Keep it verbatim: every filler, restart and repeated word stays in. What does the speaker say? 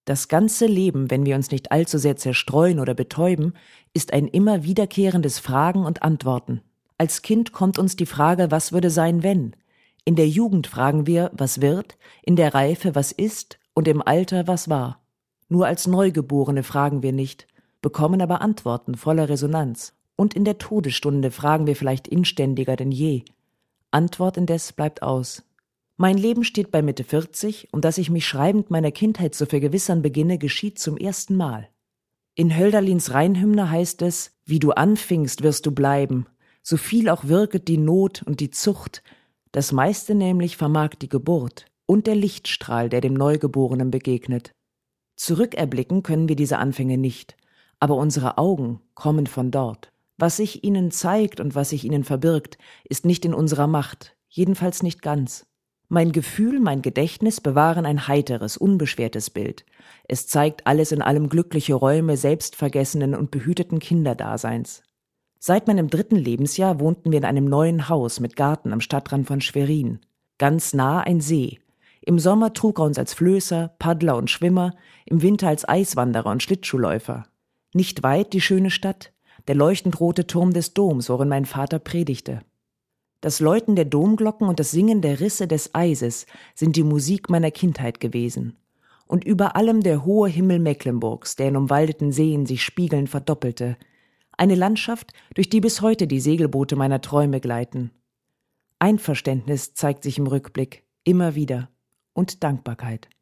Das ganze Leben, wenn wir uns nicht allzu sehr zerstreuen oder betäuben, ist ein immer wiederkehrendes Fragen und Antworten. Als Kind kommt uns die Frage, was würde sein, wenn? In der Jugend fragen wir, was wird, in der Reife, was ist und im Alter, was war. Nur als Neugeborene fragen wir nicht, bekommen aber Antworten voller Resonanz. Und in der Todesstunde fragen wir vielleicht inständiger denn je. Antwort indes bleibt aus. Mein Leben steht bei Mitte vierzig und dass ich mich schreibend meiner Kindheit zu vergewissern beginne, geschieht zum ersten Mal. In Hölderlins Rheinhymne heißt es, wie du anfingst, wirst du bleiben, so viel auch wirket die Not und die Zucht, das meiste nämlich vermag die Geburt und der Lichtstrahl, der dem Neugeborenen begegnet. Zurückerblicken können wir diese Anfänge nicht, aber unsere Augen kommen von dort. Was sich ihnen zeigt und was sich ihnen verbirgt, ist nicht in unserer Macht, jedenfalls nicht ganz. Mein Gefühl, mein Gedächtnis bewahren ein heiteres, unbeschwertes Bild. Es zeigt alles in allem glückliche Räume selbstvergessenen und behüteten Kinderdaseins. Seit meinem dritten Lebensjahr wohnten wir in einem neuen Haus mit Garten am Stadtrand von Schwerin. Ganz nah ein See. Im Sommer trug er uns als Flößer, Paddler und Schwimmer, im Winter als Eiswanderer und Schlittschuhläufer. Nicht weit die schöne Stadt, der leuchtend rote Turm des Doms, worin mein Vater predigte. Das Läuten der Domglocken und das Singen der Risse des Eises sind die Musik meiner Kindheit gewesen. Und über allem der hohe Himmel Mecklenburgs, der in umwaldeten Seen sich spiegelnd verdoppelte. Eine Landschaft, durch die bis heute die Segelboote meiner Träume gleiten. Einverständnis zeigt sich im Rückblick, immer wieder, und Dankbarkeit.